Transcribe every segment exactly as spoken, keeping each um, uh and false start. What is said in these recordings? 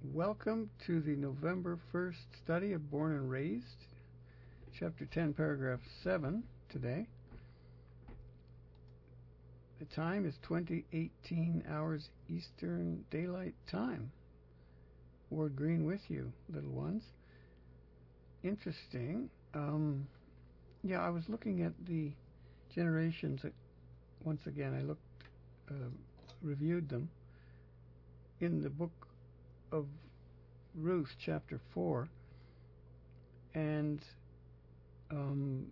Welcome to the November first study of Born and Raised, Chapter ten, Paragraph seven today. The time is twenty eighteen hours Eastern Daylight Time. Ward Green with you, little ones. Interesting. Um, yeah, I was looking at the generations. Once again, I looked, uh, reviewed them in the book of Ruth, chapter four, and um,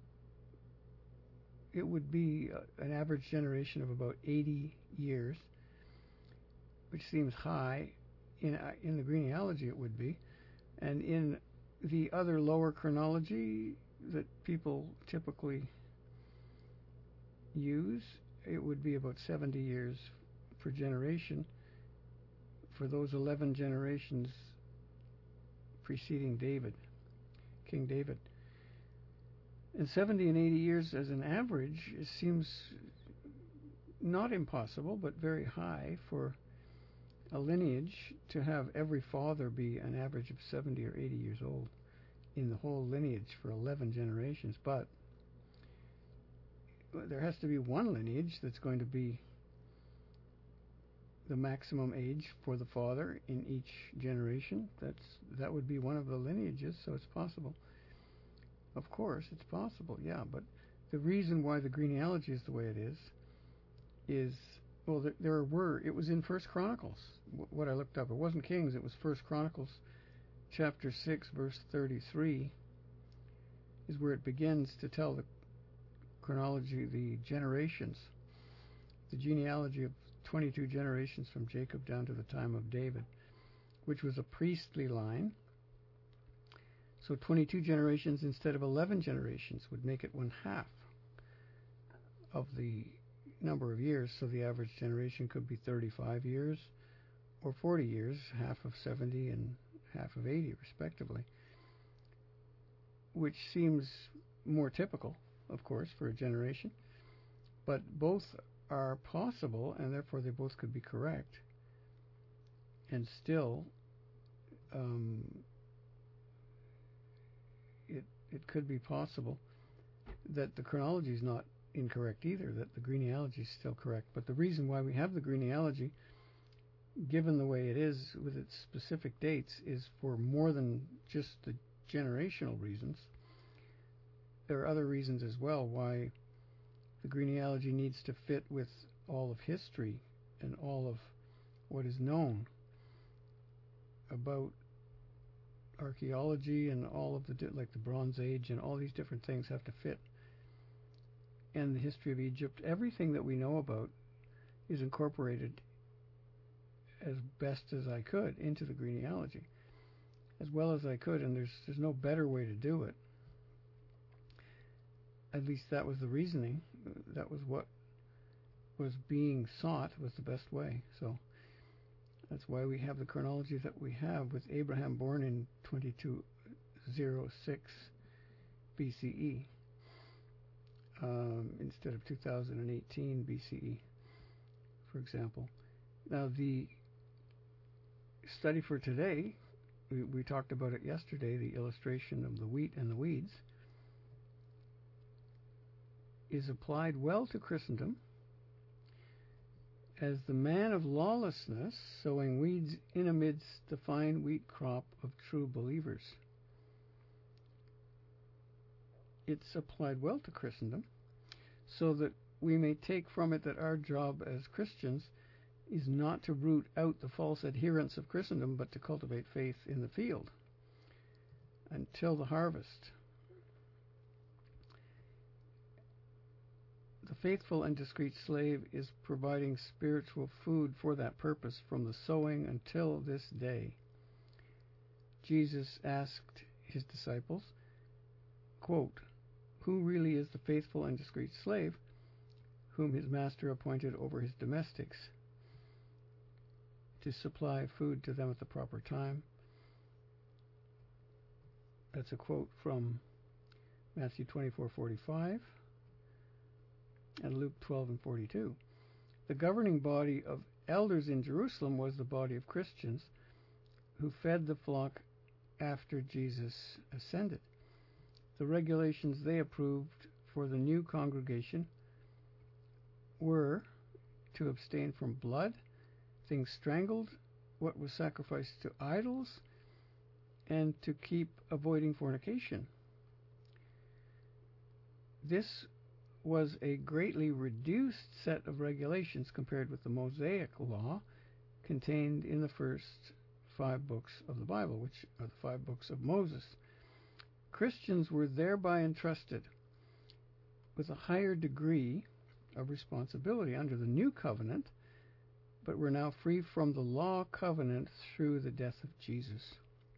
it would be uh, an average generation of about eighty years, which seems high. In uh, in the genealogy, it would be, and in the other lower chronology that people typically use, it would be about seventy years per generation for those eleven generations preceding David, King David. And seventy and eighty years as an average, it seems not impossible, but very high for a lineage to have every father be an average of seventy or eighty years old in the whole lineage for eleven generations. But there has to be one lineage that's going to be the maximum age for the father in each generation. That's that would be one of the lineages, so it's possible. Of course, it's possible, yeah, but the reason why the genealogy is the way it is is, well, there, there were, it was in First Chronicles, what I looked up. It wasn't Kings, it was First Chronicles, chapter six, verse thirty-three, is where it begins to tell the chronology, the generations, the genealogy of twenty-two generations from Jacob down to the time of David, which was a priestly line. So twenty-two generations instead of eleven generations would make it one half of the number of years. So the average generation could be thirty-five years or forty years, half of seventy and half of eighty respectively, which seems more typical, of course, for a generation. But both are possible, and therefore they both could be correct. And still, um, it it could be possible that the chronology is not incorrect either, that the genealogy is still correct. But the reason why we have the genealogy, given the way it is with its specific dates, is for more than just the generational reasons. There are other reasons as well why the genealogy needs to fit with all of history and all of what is known about archaeology, and all of the, like the Bronze Age and all these different things have to fit. And the history of Egypt, everything that we know about is incorporated as best as I could into the genealogy, as well as I could, and there's there's no better way to do it. At least that was the reasoning. That was what was being sought, was the best way. So that's why we have the chronology that we have, with Abraham born in twenty-two oh six B C E um, instead of two thousand eighteen B C E, for example. Now, the study for today, we, we talked about it yesterday, the illustration of the wheat and the weeds, is applied well to Christendom as the man of lawlessness sowing weeds in amidst the fine wheat crop of true believers. It's applied well to Christendom so that we may take from it that our job as Christians is not to root out the false adherents of Christendom, but to cultivate faith in the field until the harvest. The faithful and discreet slave is providing spiritual food for that purpose from the sowing until this day. Jesus asked his disciples, quote, "Who really is the faithful and discreet slave whom his master appointed over his domestics to supply food to them at the proper time?" That's a quote from Matthew twenty-four forty-five. And Luke twelve and forty-two. The governing body of elders in Jerusalem was the body of Christians who fed the flock after Jesus ascended. The regulations they approved for the new congregation were to abstain from blood, things strangled, what was sacrificed to idols, and to keep avoiding fornication. This was a greatly reduced set of regulations compared with the Mosaic law contained in the first five books of the Bible, which are the five books of Moses. Christians were thereby entrusted with a higher degree of responsibility under the new covenant, but were now free from the law covenant through the death of Jesus.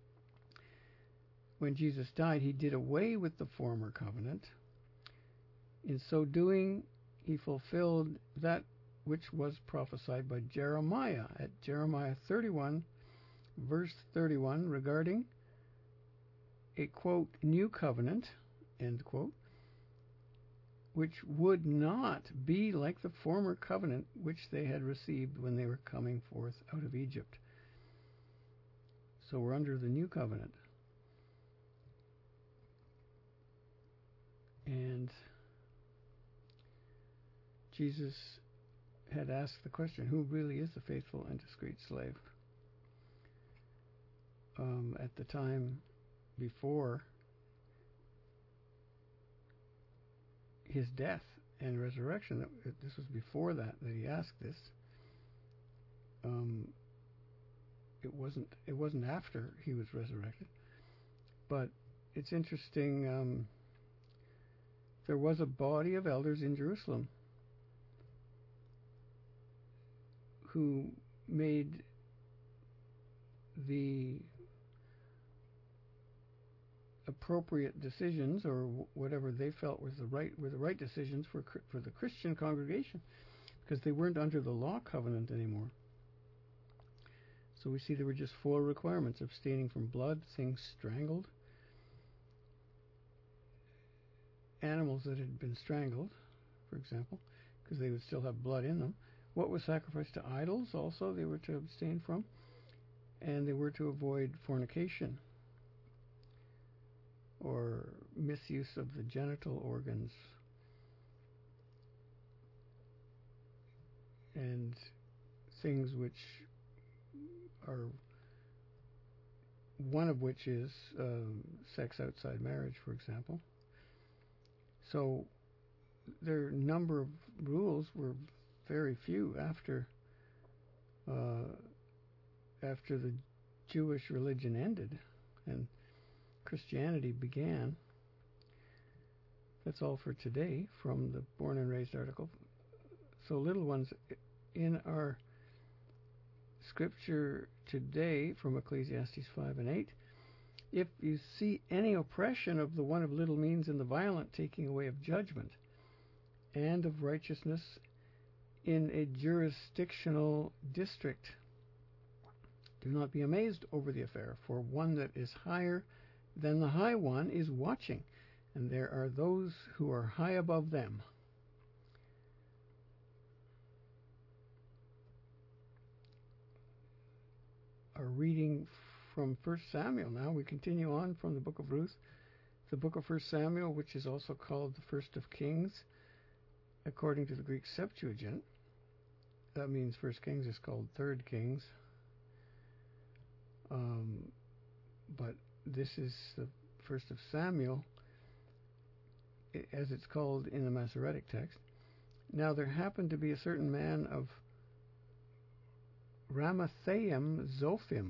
When Jesus died, he did away with the former covenant. In so doing, he fulfilled that which was prophesied by Jeremiah at Jeremiah thirty-one, verse thirty-one, regarding a, quote, new covenant, end quote, which would not be like the former covenant which they had received when they were coming forth out of Egypt. So we're under the new covenant. And Jesus had asked the question, who really is the faithful and discreet slave? Um, at the time before his death and resurrection, that, this was before that that he asked this. Um, it wasn't. It wasn't after he was resurrected. But it's interesting. Um, there was a body of elders in Jerusalem who made the appropriate decisions, or whatever they felt was the right were the right decisions for for the Christian congregation, because they weren't under the law covenant anymore. So we see there were just four requirements: abstaining from blood, things strangled, animals that had been strangled, for example, because they would still have blood in them. What was sacrificed to idols also they were to abstain from, and they were to avoid fornication or misuse of the genital organs, and things which are, one of which is uh, sex outside marriage, for example. So their number of rules were very few after uh, after the Jewish religion ended and Christianity began. That's all for today from the Born and Raised article. So, little ones, in our scripture today from Ecclesiastes five and eight, if you see any oppression of the one of little means in the violent taking away of judgment and of righteousness in a jurisdictional district, do not be amazed over the affair, for one that is higher than the high one is watching, and there are those who are high above them. Our reading from First Samuel now. We continue on from the book of Ruth. The book of First Samuel, which is also called the First of Kings, according to the Greek Septuagint. That means First Kings is called Third Kings. Um, but this is the First of Samuel, as it's called in the Masoretic text. Now there happened to be a certain man of Ramathaim Zophim.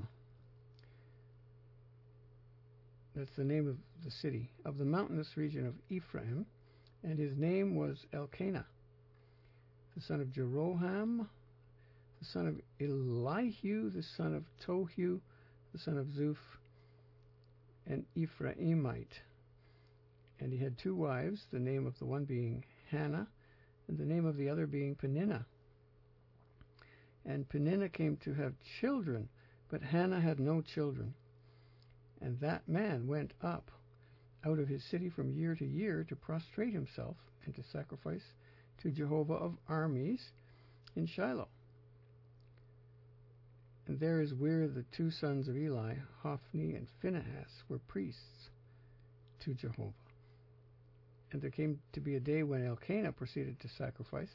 That's the name of the city, of the mountainous region of Ephraim, and his name was Elkanah, the son of Jeroham, the son of Elihu, the son of Tohu, the son of Zuph, an Ephraimite. And he had two wives, the name of the one being Hannah, and the name of the other being Peninnah. And Peninnah came to have children, but Hannah had no children. And that man went up out of his city from year to year to prostrate himself and to sacrifice to Jehovah of armies in Shiloh. And there is where the two sons of Eli, Hophni and Phinehas, were priests to Jehovah. And there came to be a day when Elkanah proceeded to sacrifice.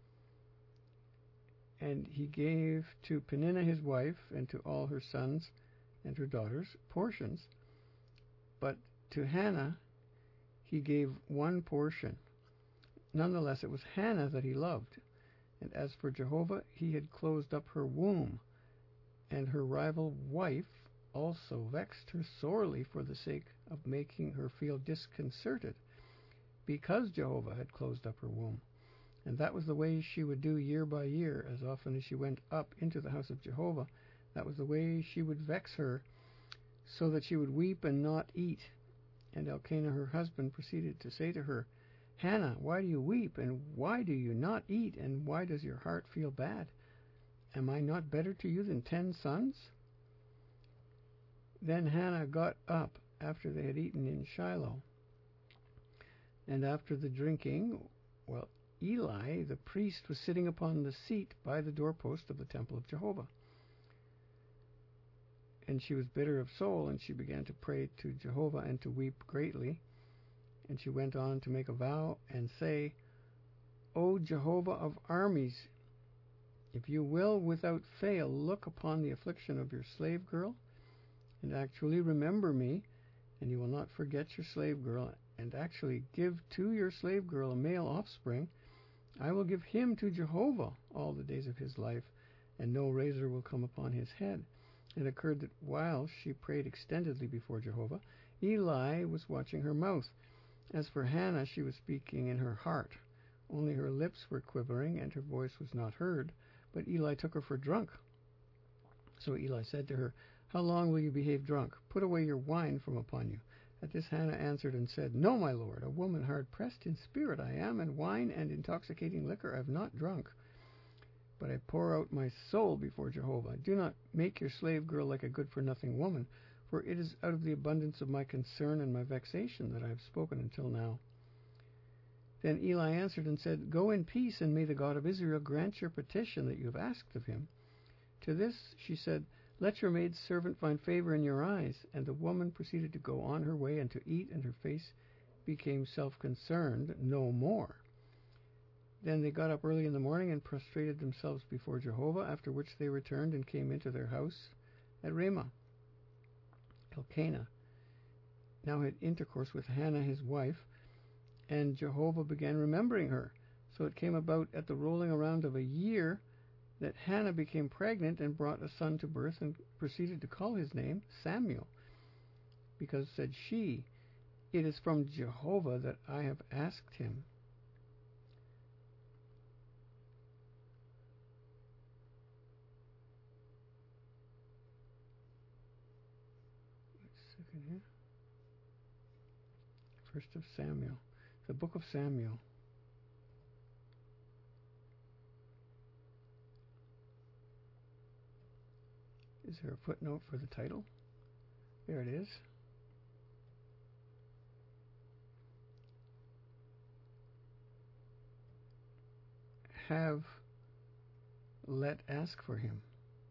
And he gave to Peninnah his wife and to all her sons and her daughters portions. But to Hannah he gave one portion. Nonetheless, it was Hannah that he loved. And as for Jehovah, he had closed up her womb. And her rival wife also vexed her sorely for the sake of making her feel disconcerted, because Jehovah had closed up her womb. And that was the way she would do year by year, as often as she went up into the house of Jehovah. That was the way she would vex her, so that she would weep and not eat. And Elkanah her husband proceeded to say to her, Hannah, why do you weep, and why do you not eat, and why does your heart feel bad? Am I not better to you than ten sons? Then Hannah got up after they had eaten in Shiloh. And after the drinking, well, Eli, the priest, was sitting upon the seat by the doorpost of the temple of Jehovah. And she was bitter of soul, and she began to pray to Jehovah and to weep greatly. And she went on to make a vow and say, O Jehovah of armies, if you will without fail look upon the affliction of your slave girl, and actually remember me, and you will not forget your slave girl, and actually give to your slave girl a male offspring, I will give him to Jehovah all the days of his life, and no razor will come upon his head. It occurred that while she prayed extendedly before Jehovah, Eli was watching her mouth. As for Hannah, she was speaking in her heart. Only her lips were quivering, and her voice was not heard. But Eli took her for drunk. So Eli said to her, How long will you behave drunk? Put away your wine from upon you. At this Hannah answered and said, No, my lord, a woman hard-pressed in spirit I am, and wine and intoxicating liquor I have not drunk. But I pour out my soul before Jehovah. Do not make your slave girl like a good-for-nothing woman, for it is out of the abundance of my concern and my vexation that I have spoken until now. Then Eli answered and said, Go in peace, and may the God of Israel grant your petition that you have asked of him. To this she said, Let your maidservant find favor in your eyes. And the woman proceeded to go on her way and to eat, and her face became self-concerned no more. Then they got up early in the morning and prostrated themselves before Jehovah, after which they returned and came into their house at Ramah. Elkanah now had intercourse with Hannah his wife, and Jehovah began remembering her. So it came about at the rolling around of a year that Hannah became pregnant and brought a son to birth, and proceeded to call his name Samuel, because, said she, It is from Jehovah that I have asked him. Wait a second here. First of Samuel. The book of Samuel. Is there a footnote for the title? There it is. Have let ask for him.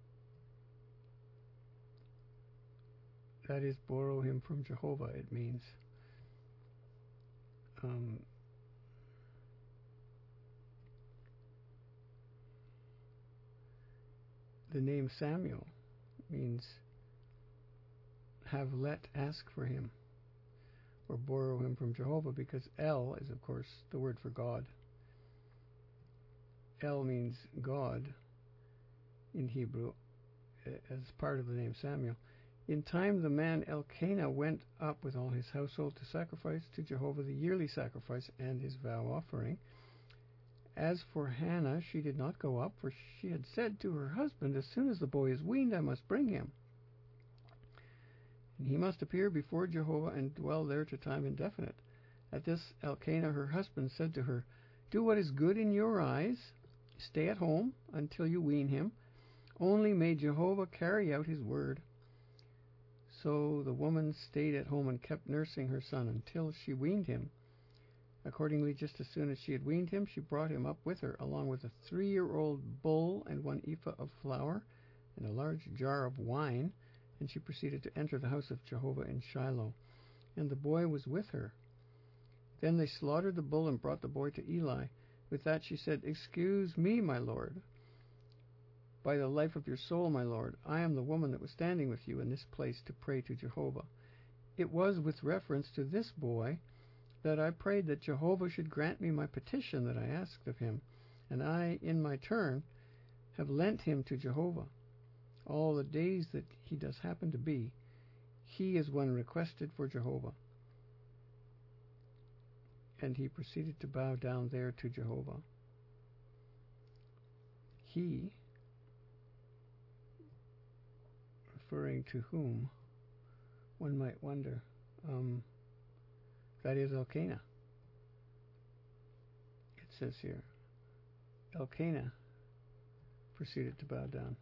That is, borrow him from Jehovah, it means. Um, the name Samuel means have let ask for him, or borrow him from Jehovah, because El is, of course, the word for God. El means God in Hebrew, as part of the name Samuel. In time the man Elkanah went up with all his household to sacrifice to Jehovah the yearly sacrifice and his vow offering. As for Hannah, she did not go up, for she had said to her husband, As soon as the boy is weaned, I must bring him. And he must appear before Jehovah and dwell there to time indefinite. At this Elkanah her husband said to her, Do what is good in your eyes. Stay at home until you wean him. Only may Jehovah carry out his word. So the woman stayed at home and kept nursing her son until she weaned him. Accordingly, just as soon as she had weaned him, she brought him up with her, along with a three-year-old bull and one ephah of flour, and a large jar of wine, and she proceeded to enter the house of Jehovah in Shiloh. And the boy was with her. Then they slaughtered the bull and brought the boy to Eli. With that she said, Excuse me, my lord. By the life of your soul, my lord, I am the woman that was standing with you in this place to pray to Jehovah. It was with reference to this boy that I prayed that Jehovah should grant me my petition that I asked of him, and I, in my turn, have lent him to Jehovah. All the days that he does happen to be, he is one requested for Jehovah. And he proceeded to bow down there to Jehovah. He, referring to whom, one might wonder. Um, that is Elkanah. It says here, Elkanah proceeded to bow down.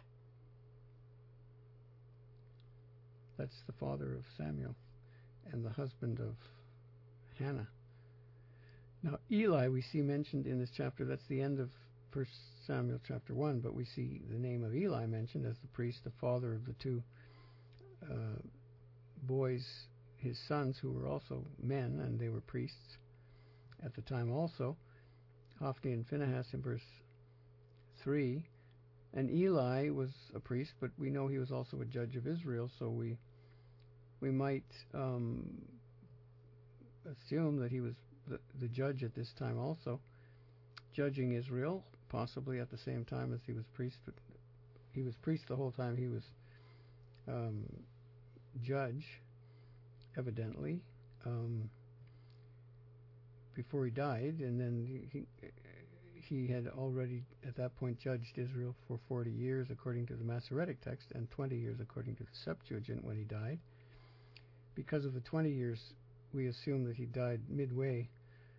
That's the father of Samuel and the husband of Hannah. Now, Eli we see mentioned in this chapter. That's the end of First Samuel chapter one, but we see the name of Eli mentioned as the priest, the father of the two uh, boys, his sons, who were also men, and they were priests at the time also. Hophni and Phinehas in verse three. And Eli was a priest, but we know he was also a judge of Israel, so we we might um, assume that he was the, the judge at this time also, judging Israel, possibly at the same time as he was priest. But he was priest the whole time he was um, judge, evidently, um, before he died, and then he he had already at that point judged Israel for forty years according to the Masoretic text, and twenty years according to the Septuagint when he died. Because of the twenty years, we assume that he died midway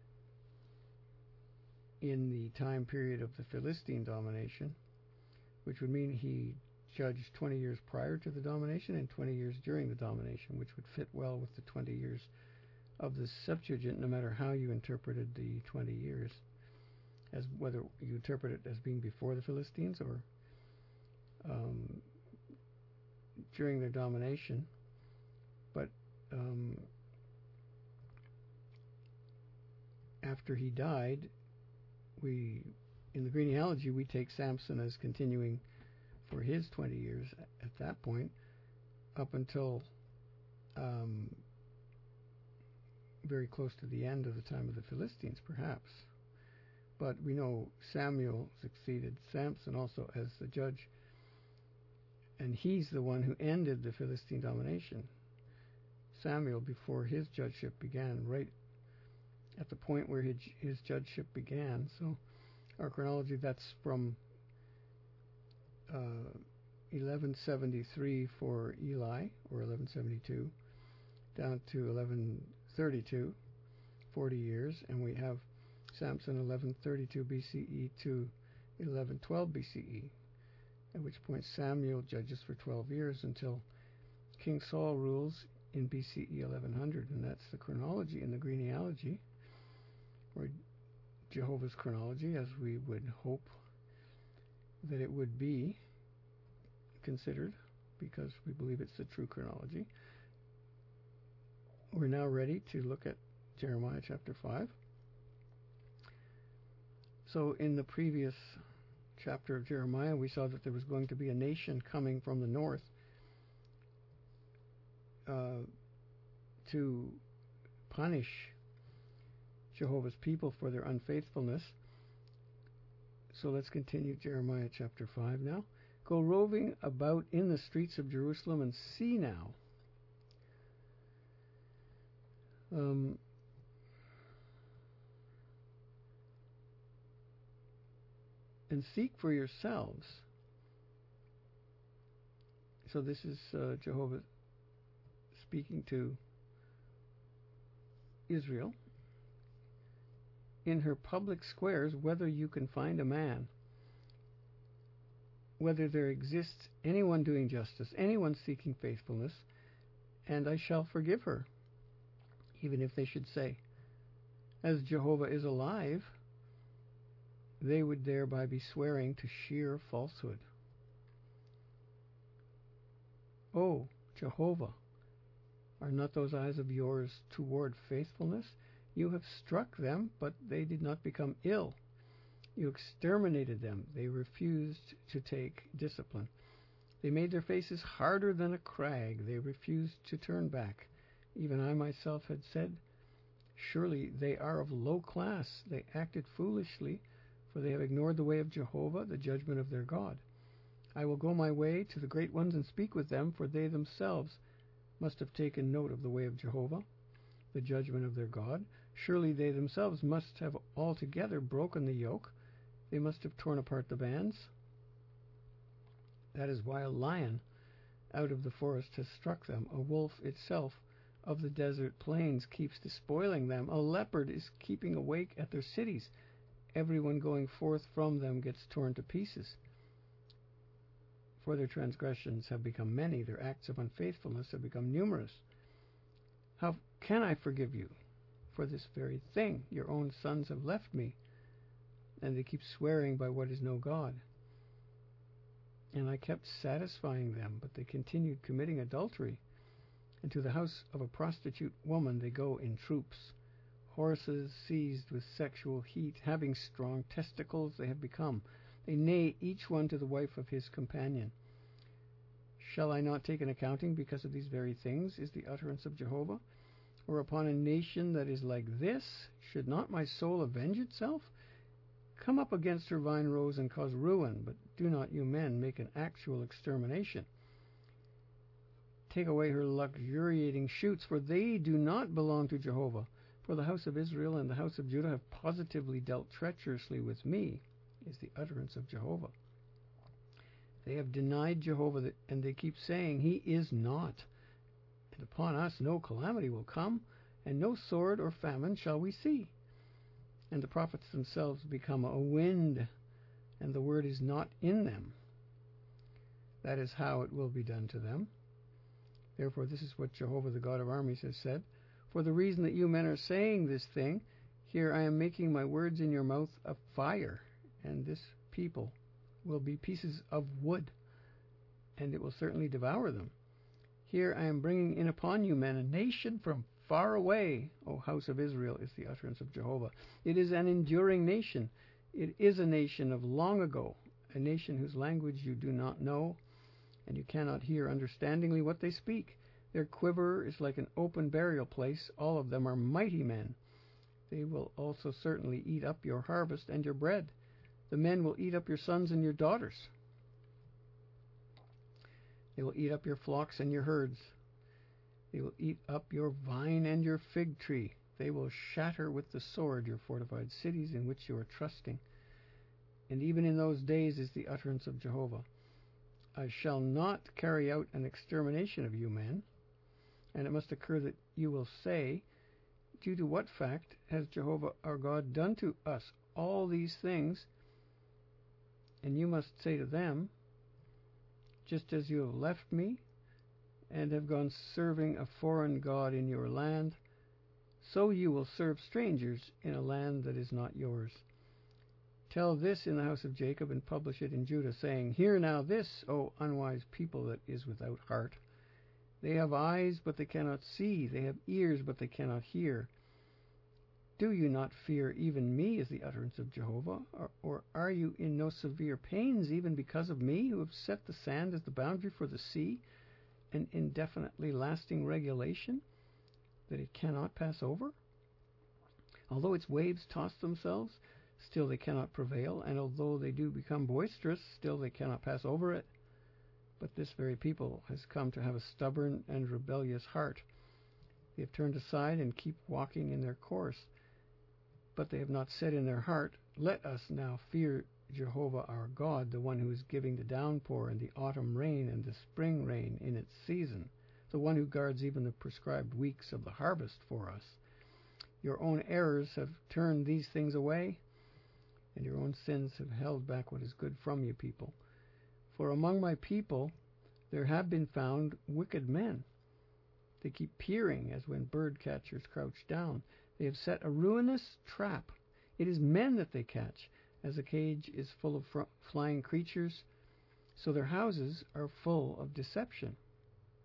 in the time period of the Philistine domination, which would mean he judged twenty years prior to the domination and twenty years during the domination, which would fit well with the twenty years of the Septuagint, no matter how you interpreted the twenty years, as whether you interpret it as being before the Philistines or um, during their domination. But um, after he died, we, in the genealogy, we take Samson as continuing for his twenty years at that point, up until um, very close to the end of the time of the Philistines, perhaps. But we know Samuel succeeded Samson also as the judge, and he's the one who ended the Philistine domination. Samuel, before his judgeship began, right at the point where his, his judgeship began. So our chronology, that's from uh, eleven seventy-three for Eli, or eleven seventy-two, down to eleven thirty-two, forty years, and we have Samson eleven thirty-two B C E to eleven twelve B C E, at which point Samuel judges for twelve years until King Saul rules in B C E eleven hundred, and that's the chronology in the genealogy, or Jehovah's chronology, as we would hope that it would be considered, because we believe it's the true chronology. We're now ready to look at Jeremiah chapter five. So in the previous chapter of Jeremiah, we saw that there was going to be a nation coming from the north uh, to punish Jehovah's people for their unfaithfulness. So let's continue Jeremiah chapter five now. Go roving about in the streets of Jerusalem and see now. Um, and seek for yourselves. So this is uh, Jehovah speaking to Israel. In her public squares, whether you can find a man, whether there exists anyone doing justice, anyone seeking faithfulness, and I shall forgive her, even if they should say, as Jehovah is alive, they would thereby be swearing to sheer falsehood. O Jehovah, are not those eyes of yours toward faithfulness? You have struck them, but they did not become ill. You exterminated them. They refused to take discipline. They made their faces harder than a crag. They refused to turn back. Even I myself had said, surely they are of low class. They acted foolishly, for they have ignored the way of Jehovah, the judgment of their God. I will go my way to the great ones and speak with them, for they themselves must have taken note of the way of Jehovah, the judgment of their God. Surely they themselves must have altogether broken the yoke. They must have torn apart the bands. That is why a lion out of the forest has struck them. A wolf itself of the desert plains keeps despoiling them. A leopard is keeping awake at their cities. Everyone going forth from them gets torn to pieces. For their transgressions have become many, their acts of unfaithfulness have become numerous. How can I forgive you? For this very thing your own sons have left me, and they keep swearing by what is no God. And I kept satisfying them, but they continued committing adultery. And to the house of a prostitute woman they go in troops. Horses seized with sexual heat, having strong testicles they have become. They neigh each one to the wife of his companion. Shall I not take an accounting because of these very things, is the utterance of Jehovah? Or upon a nation that is like this, should not my soul avenge itself? Come up against her vine rows and cause ruin, but do not you men make an actual extermination. Take away her luxuriating shoots, for they do not belong to Jehovah. For the house of Israel and the house of Judah have positively dealt treacherously with me, is the utterance of Jehovah. They have denied Jehovah, and they keep saying, He is not. And upon us no calamity will come, and no sword or famine shall we see. And the prophets themselves become a wind, and the word is not in them. That is how it will be done to them. Therefore this is what Jehovah the God of armies has said. For the reason that you men are saying this thing, here I am making my words in your mouth a fire, and this people will be pieces of wood, and it will certainly devour them. Here I am bringing in upon you men a nation from far away, O house of Israel, is the utterance of Jehovah. It is an enduring nation. It is a nation of long ago, a nation whose language you do not know, and you cannot hear understandingly what they speak. Their quiver is like an open burial place. All of them are mighty men. They will also certainly eat up your harvest and your bread. The men will eat up your sons and your daughters. They will eat up your flocks and your herds. They will eat up your vine and your fig tree. They will shatter with the sword your fortified cities in which you are trusting. And even in those days is the utterance of Jehovah. I shall not carry out an extermination of you men, and it must occur that you will say, due to what fact has Jehovah our God done to us all these things? And you must say to them, just as you have left me, and have gone serving a foreign god in your land, so you will serve strangers in a land that is not yours. Tell this in the house of Jacob, and publish it in Judah, saying, Hear now this, O unwise people that is without heart. They have eyes, but they cannot see. They have ears, but they cannot hear. Do you not fear even me, is the utterance of Jehovah? Or, or are you in no severe pains, even because of me, who have set the sand as the boundary for the sea, an indefinitely lasting regulation that it cannot pass over? Although its waves toss themselves, still they cannot prevail, and although they do become boisterous, still they cannot pass over it. But this very people has come to have a stubborn and rebellious heart. They have turned aside and keep walking in their course. But they have not said in their heart, Let us now fear Jehovah our God, the one who is giving the downpour and the autumn rain and the spring rain in its season, the one who guards even the prescribed weeks of the harvest for us. Your own errors have turned these things away, and your own sins have held back what is good from you people. For among my people there have been found wicked men. They keep peering as when bird catchers crouch down. They have set a ruinous trap. It is men that they catch. As a cage is full of fr- flying creatures, so their houses are full of deception.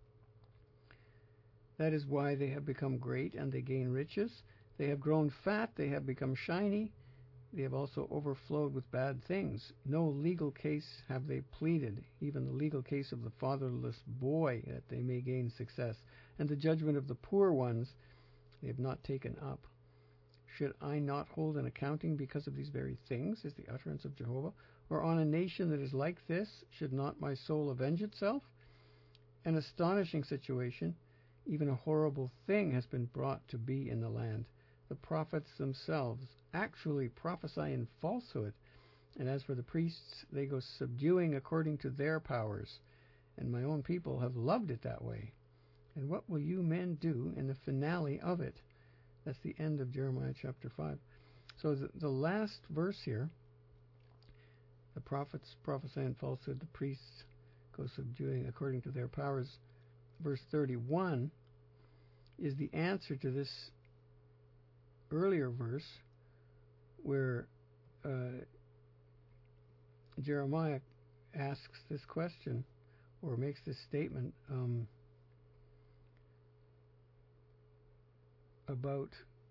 That is why they have become great and they gain riches. They have grown fat, they have become shiny. They have also overflowed with bad things. No legal case have they pleaded, even the legal case of the fatherless boy, that they may gain success. And the judgment of the poor ones they have not taken up. Should I not hold an accounting because of these very things, is the utterance of Jehovah? Or on a nation that is like this, should not my soul avenge itself? An astonishing situation, even a horrible thing, has been brought to be in the land. The prophets themselves actually prophesy in falsehood, and as for the priests, they go subduing according to their powers, and my own people have loved it that way. And what will you men do in the finale of it? That's the end of Jeremiah chapter five. So the, the last verse here, the prophets prophesy in falsehood, the priests go subduing according to their powers. Verse thirty-one is the answer to this earlier verse where uh, Jeremiah asks this question or makes this statement um, about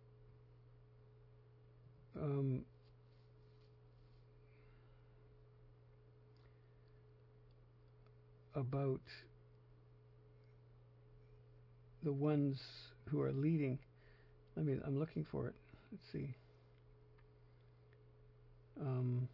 um, about the ones who are leading. I mean, I'm looking for it. Let's see. Um,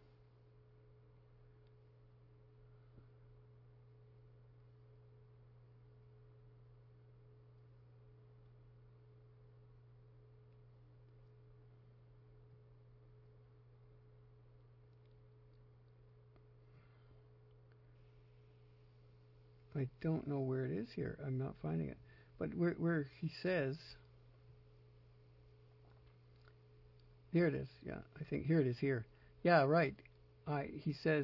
I don't know where it is here. I'm not finding it. But where, where he says, here it is. Yeah, I think here it is here. Yeah, right. I he says,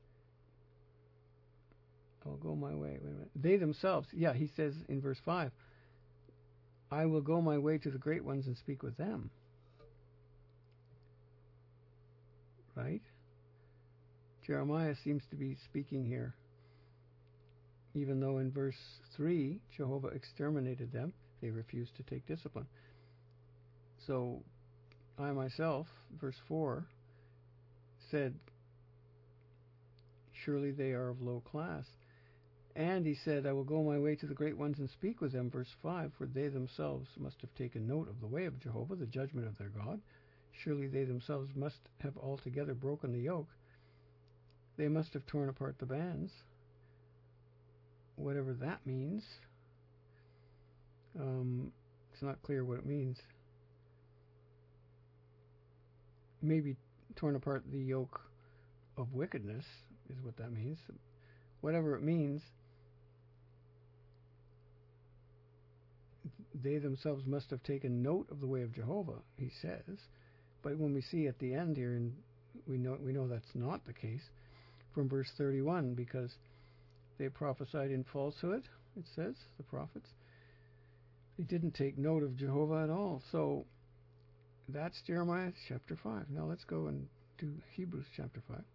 I'll go my way. Wait a minute. They themselves. Yeah, he says in verse five, I will go my way to the great ones and speak with them. Right? Jeremiah seems to be speaking here. Even though in verse three, Jehovah exterminated them, they refused to take discipline. So, I myself, verse four, said, surely they are of low class. And he said, I will go my way to the great ones and speak with them, verse five, for they themselves must have taken note of the way of Jehovah, the judgment of their God. Surely they themselves must have altogether broken the yoke. They must have torn apart the bands. Whatever that means. Um, it's not clear what it means. Maybe torn apart the yoke of wickedness is what that means. Whatever it means, they themselves must have taken note of the way of Jehovah, he says. But when we see at the end here, and we know we know that's not the case, from verse thirty-one, because they prophesied in falsehood, it says, the prophets. They didn't take note of Jehovah at all. So that's Jeremiah chapter five. Now let's go and do Hebrews chapter five.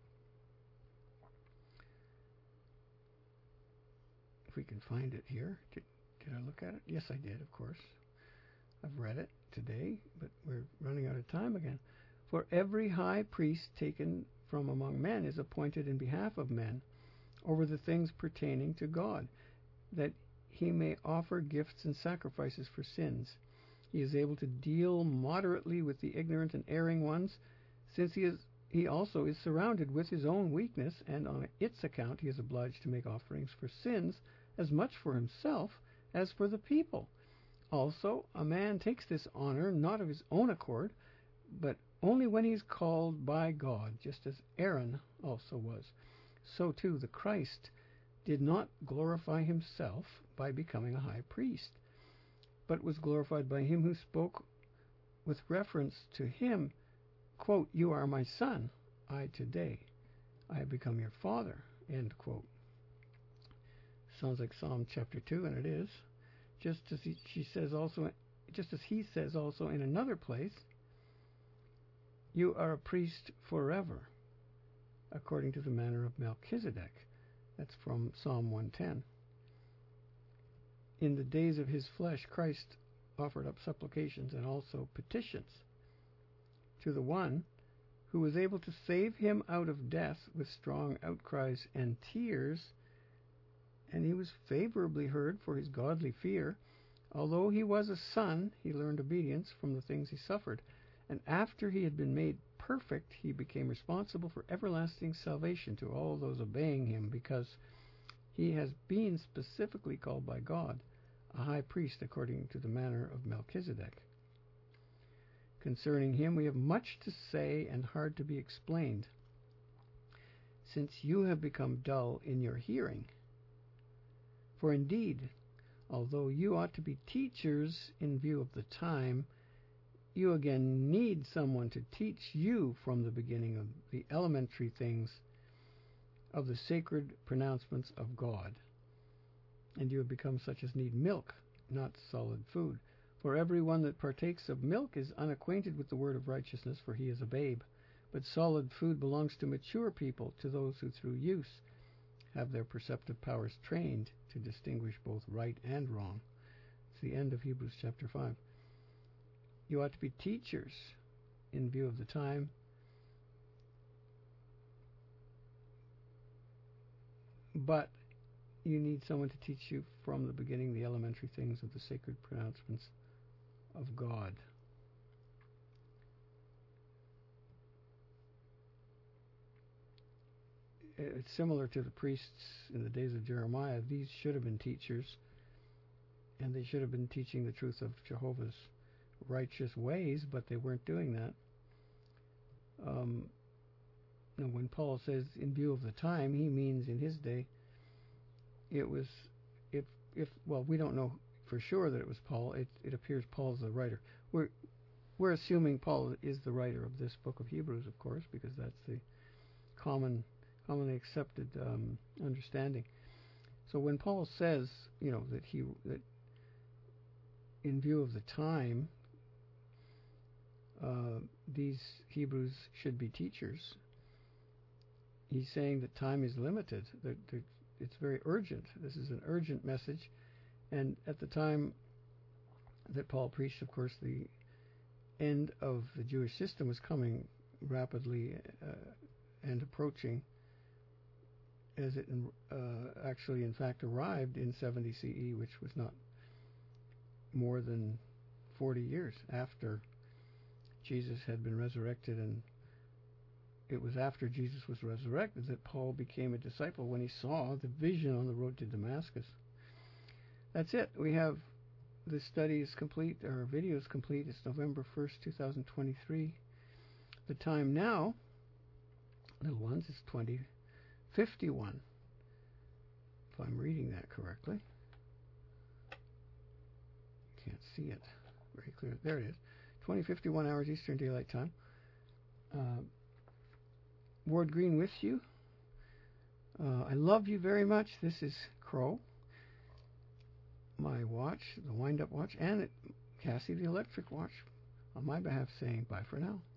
If we can find it here. Did, did I look at it? Yes, I did, of course. I've read it today, but we're running out of time again. For every high priest taken from among men is appointed in behalf of men over the things pertaining to God, that he may offer gifts and sacrifices for sins. He is able to deal moderately with the ignorant and erring ones, since he is he also is surrounded with his own weakness, and on its account he is obliged to make offerings for sins, as much for himself as for the people. Also, a man takes this honor not of his own accord, but only when he is called by God, just as Aaron also was. So too the Christ did not glorify himself by becoming a high priest, but was glorified by him who spoke with reference to him, quote, you are my son, I today, I have become your father, end quote. Sounds like Psalm chapter two, and it is. Just as he, she says also, just as he says also in another place, you are a priest forever, according to the manner of Melchizedek. That's from Psalm one ten. in the days of his flesh, Christ offered up supplications and also petitions to the one who was able to save him out of death with strong outcries and tears, and he was favorably heard for his godly fear. Although he was a son, he learned obedience from the things he suffered, and after he had been made perfect, he became responsible for everlasting salvation to all those obeying him, because he has been specifically called by God a high priest according to the manner of Melchizedek. Concerning him we have much to say and hard to be explained, since you have become dull in your hearing. For indeed, although you ought to be teachers in view of the time, you again need someone to teach you from the beginning of the elementary things of the sacred pronouncements of God. And you have become such as need milk, not solid food. For everyone that partakes of milk is unacquainted with the word of righteousness, for he is a babe. But solid food belongs to mature people, to those who through use have their perceptive powers trained to distinguish both right and wrong. It's the end of Hebrews chapter five. You ought to be teachers in view of the time, but you need someone to teach you from the beginning the elementary things of the sacred pronouncements of God. It's similar to the priests in the days of Jeremiah. These should have been teachers, and they should have been teaching the truth of Jehovah's righteous ways, but they weren't doing that. Um, and when Paul says in view of the time, he means in his day. It was, if if well, we don't know for sure that it was Paul. It it appears Paul's the writer. We're we're assuming Paul is the writer of this book of Hebrews, of course, because that's the common commonly accepted um, understanding. So when Paul says, you know, that he that in view of the time, uh, these Hebrews should be teachers, he's saying that time is limited. That it's very urgent. This is an urgent message. And at the time that Paul preached, of course, the end of the Jewish system was coming rapidly uh, and approaching, as it uh, actually, in fact, arrived in seventy C E, which was not more than forty years after Jesus had been resurrected. And it was after Jesus was resurrected that Paul became a disciple, when he saw the vision on the road to Damascus. That's it. We have the study is complete, our video is complete. It's November first, two thousand twenty-three. The time now, little ones, is twenty fifty-one, if I'm reading that correctly. Can't see it very clear. There it is. twenty fifty-one hours Eastern Daylight Time. Uh, Ward Green with you. Uh, I love you very much. This is Crow, my watch, the wind-up watch, and it, Cassie, the electric watch, on my behalf, saying bye for now.